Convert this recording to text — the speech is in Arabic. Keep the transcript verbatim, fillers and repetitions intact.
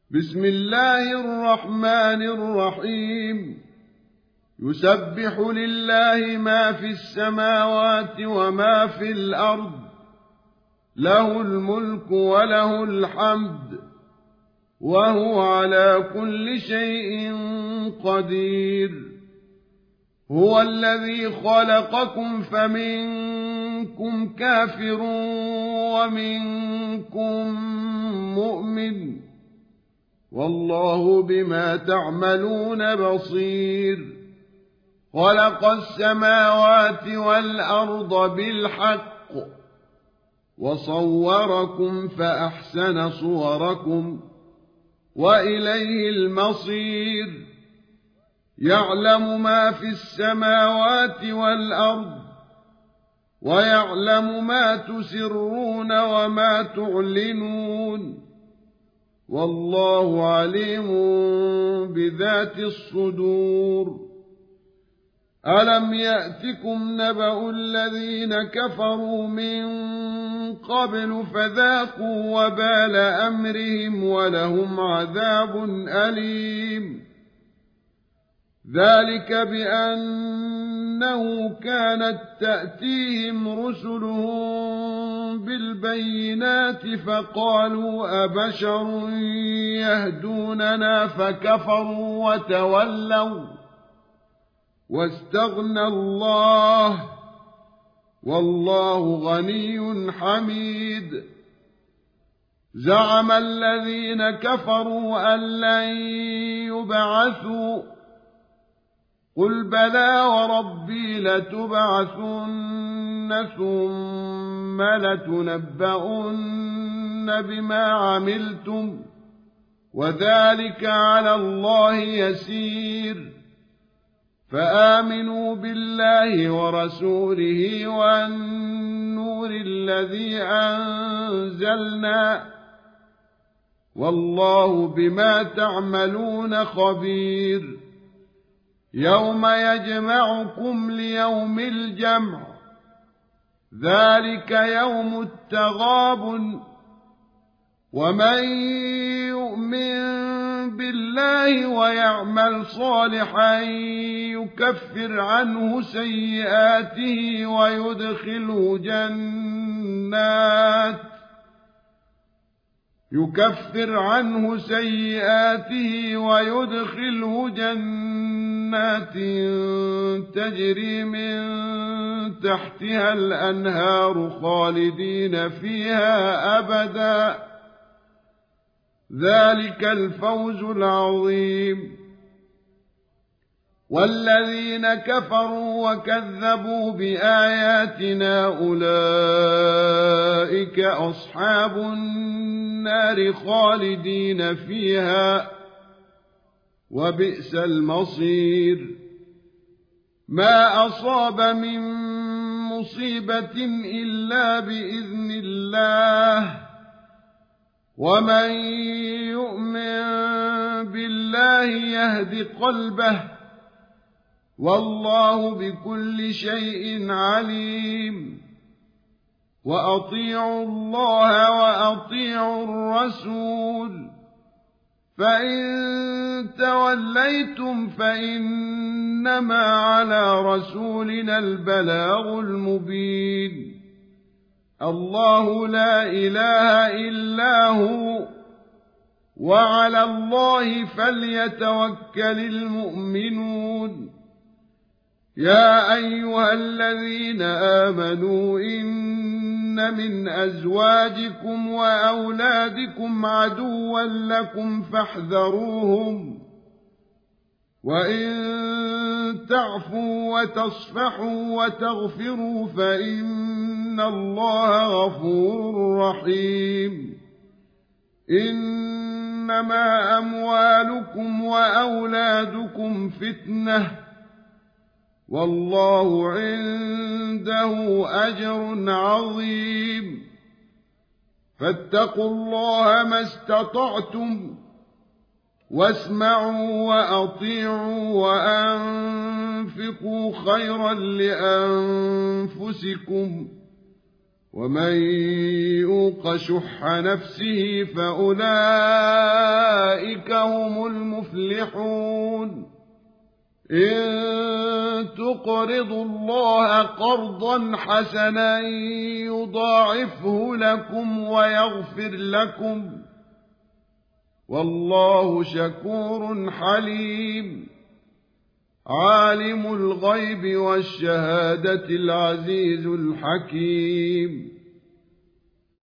بسم الله الرحمن الرحيم يسبح لله ما في السماوات وما في الأرض له الملك وله الحمد وهو على كل شيء قدير هو الذي خلقكم فمنكم كافر ومنكم مؤمن والله بما تعملون بصير خلق السماوات والأرض بالحق وصوركم فأحسن صوركم وإليه المصير يعلم ما في السماوات والأرض ويعلم ما تسرون وما تعلنون والله عليم بذات الصدور ألم يأتكم نبأ الذين كفروا من قبل فذاقوا وبال أمرهم ولهم عذاب أليم ذلك بأنه كانت تأتيهم رسلهم بالبينات فقالوا أبشر يهدوننا فكفروا وتولوا واستغنى الله والله غني حميد زعم الذين كفروا أن لن يبعثوا قل بلى وربي لتبعثن ثم لتنبؤن بما عملتم وذلك على الله يسير فآمنوا بالله ورسوله والنور الذي أنزلنا والله بما تعملون خبير يوم يجمعكم ليوم الجمع ذلك يوم التغابن ومن يؤمن بالله ويعمل صالحا يكفر عنه سيئاته ويدخله جنات يكفر عنه سيئاته ويدخله جنات تجري من تحتها الأنهار خالدين فيها أبدا ذلك الفوز العظيم والذين كفروا وكذبوا بآياتنا أولئك أصحاب النار خالدين فيها وبئس المصير ما أصاب من مصيبة إلا بإذن الله ومن يؤمن بالله يهد قلبه والله بكل شيء عليم وأطيعوا الله وأطيعوا الرسول فإن توليتم فإنما على رسولنا البلاغ المبين الله لا إله إلا هو وعلى الله فليتوكل المؤمنون يا أيها الذين آمنوا إن من أزواجكم وأولادكم عدوا لكم فاحذروهم وإن تعفوا وتصفحوا وتغفروا فإن الله غفور رحيم إنما أموالكم وأولادكم فتنة والله عنده أجر عظيم فاتقوا الله ما استطعتم واسمعوا وأطيعوا وأنفقوا خيرا لأنفسكم ومن يوق شح نفسه فأولئك تفلحون إن تقرضوا الله قرضا حسنا يضاعفه لكم ويغفر لكم والله شكور حليم عالم الغيب والشهادة العزيز الحكيم